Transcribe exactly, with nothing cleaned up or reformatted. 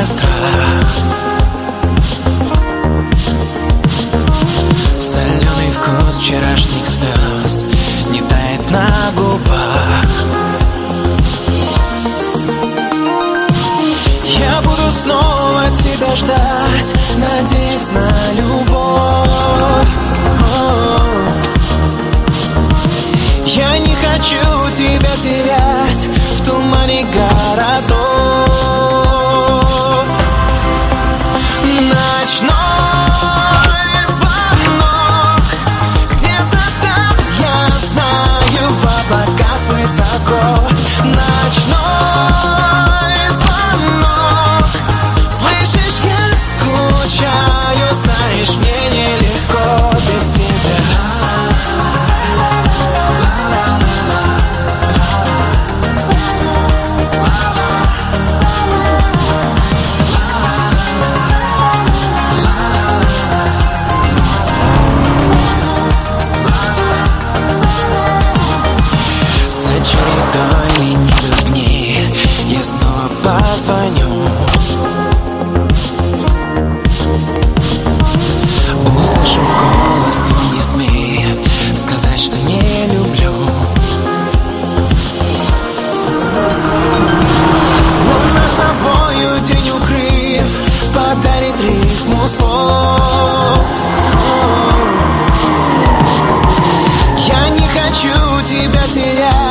меня страх. Соленый вкус вчерашних слез не тает на губах. Я буду снова тебя ждать, надеясь на любовь. О-о-о. Я не хочу тебя терять в тумане городов. Ночной звонок, где-то там, я знаю, в облаках высоко. Ночной звонок, слышишь, я скучаю, знаешь, мне нелегко без тебя. Чередой ленивых дней я снова позвоню. Услышу голос твой, не смей сказать, что не люблю. Луна собою день укрыв, подарит рифму слов. Я не хочу тебя терять